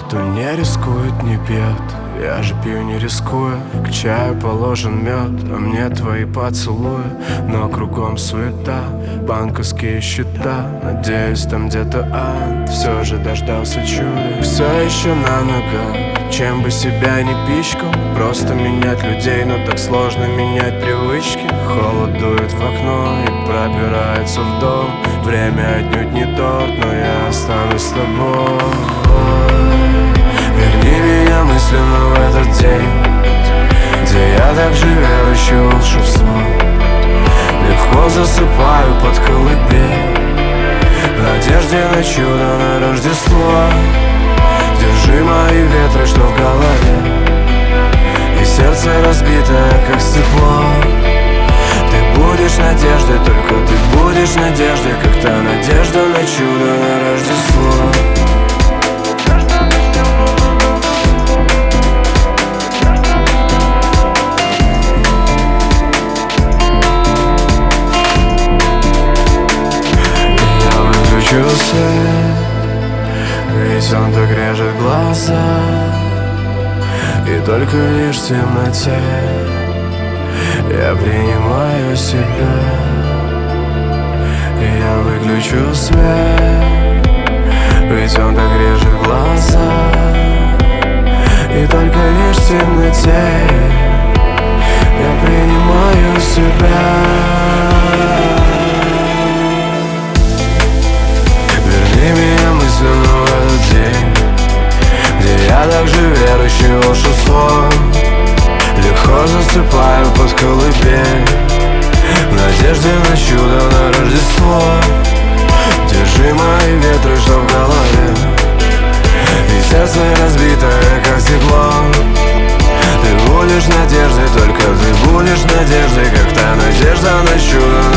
кто не рискует, не пьет. Я же пью не рискуя, к чаю положен мед, а мне твои поцелуи. Но кругом суета, банковские счета. Надеюсь, там где-то ад все же дождался чуда. Все еще на ногах, чем бы себя не пичкал. Просто менять людей, но так сложно менять привычки. Холод дует в окно и пробирается в дом. Время отнюдь не торт, но я останусь с тобой. Верни меня мысленно в этот день, где я так же верующий в волшебство. Легко засыпаю под колыбель, в надежде на чудо, на Рождество. Держи мои ветры, что в голове, и сердце разбитое, как стекло. Ты будешь надеждой, только ты будешь надеждой, как та надежда на чудо, на Рождество. Свет, ведь он так режет глаза, и только лишь в темноте я принимаю себя. И я выключу свет, ведь он так режет глаза, и только лишь в темноте я принимаю себя. В этот день, где я так же верующий в волшебство. Легко засыпаю под колыбель, в надежде на чудо, на Рождество. Держи мои ветры, что в голове, и сердце разбитое, как стекло. Ты будешь надеждой, только ты будешь надеждой, как та надежда на чудо.